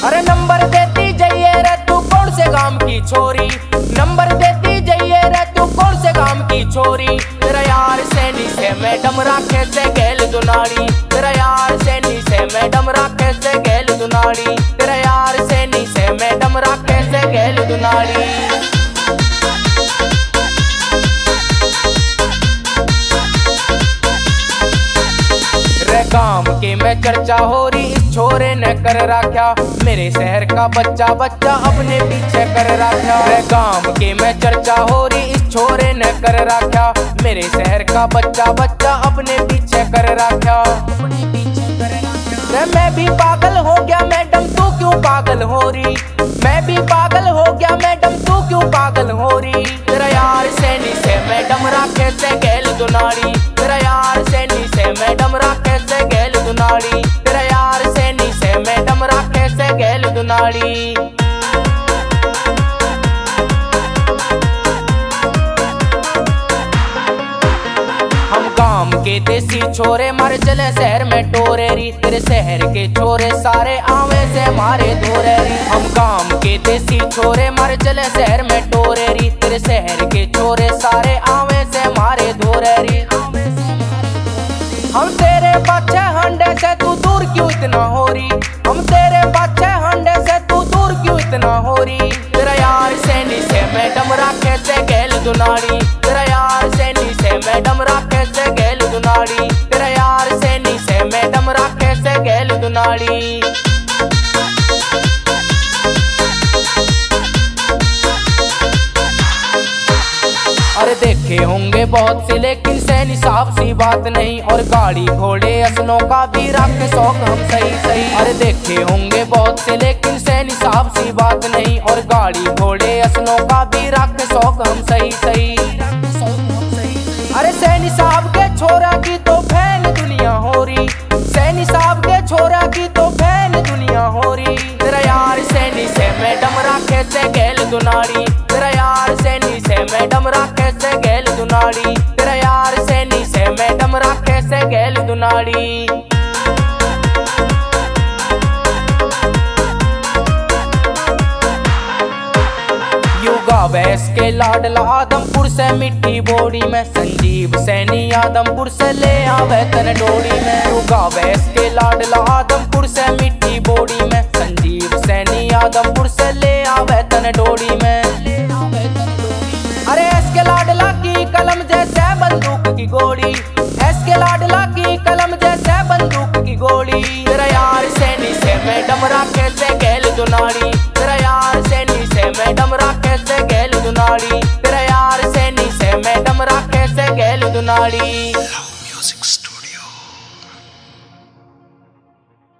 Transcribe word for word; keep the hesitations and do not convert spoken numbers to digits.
अरे नंबर देती जाइए रे तू कौन से गांव की छोरी, नंबर देती जाइए रे तू कौन से गांव की छोरी। तेरा यार सैनी से मैडम राखे से गेल दुनाड़ी, तेरा यार सैनी से मैडम राखे से गेल दुनाड़ी, तेरा यार सैनी से मैडम राखे से गेल दुनाड़ी। गांव के में चर्चा हो रही इस छोरे ने कर रखा, मेरे शहर का बच्चा बच्चा अपने पीछे कर रखा। गांव के में चर्चा हो रही इस छोरे ने कर रखा, मेरे शहर का बच्चा बच्चा अपने पीछे कर रखा। मैं भी पागल हो गया मैडम तू क्यों पागल हो रही, मैं भी पागल हो गया मैडम तू क्यों पागल हो रही। तेरा यार सैनी से मैडम राखे से गेल दुनाड़ी, तेरा यार सैनी से मैडम राखे से गेल दुनाड़ी, तेरा यार सैनी से मैडम राखे से गेल दुनाड़ी। हम गांव के देसी छोरे मारे चले शहर में टोरेरी, तेरे शहर के छोरे सारे आवे से मारे धोरेरी। हम गांव के देसी छोरे मारे चले शहर में टोरेरी, तेरे शहर के छोरे सारे आवे से मारे धोरेरी। हम तेरे पाछे हंडे से तू दूर क्यों इतना हो रही, हम तेरे पाछे हंडे से तू दूर क्यों इतना हो रही। तेरा यार सैनी से मैडम राखे से गेल दुनाड़ी, तेरा यार सैनी से मैडम राखे से गेल दुनाड़ी, तेरा यार सैनी से मैडम राखे से गेल दुनाड़ी। अरे देखे होंगे बहुत सी लेकिन सैनी साहब सी बात नहीं, और गाड़ी घोड़े असनों का भी रख शौक हम सही सही। अरे देखे होंगे बहुत से लेकिन सैनी साहब सी बात नहीं, और गाड़ी घोड़े असनों का भी रख शौक हम सही सही। अरे सैनी साहब के छोरा की तो फैन दुनिया हो रही, सैनी साहब के छोरा की तो फैन दुनिया हो रही। तेरा यार सैनी से मैडम राखे से गेल दुनाड़ी, तेरा यार सैनी से मैडम राखे से गेल दुनाड़ी, तेरा यार सैनी से मैडम राखे से गेल दुनाड़ी। युगा वैस के लाडला आदमपुर से मिट्टी बोड़ी में, संजीव सैनी आदमपुर से ले आवे तन डोड़ी में। युगा वैस के लाडला आदमपुर से मिट्टी बोड़ी में, संजीव सैनी आदमपुर से ले आवे तन डोड़ी में। अरे एस के लाडला की कलम जैसे बंदूक की गोली, एस के लाडला की कलम जैसे बंदूक की गोली। तेरा यार सैनी से मैडम राखे से गेल दुनाड़ी, तेरा यार सैनी से मैडम राखे से गेल दुनाड़ी, तेरा यार सैनी से मैडम राखे से गेल दुनाड़ी।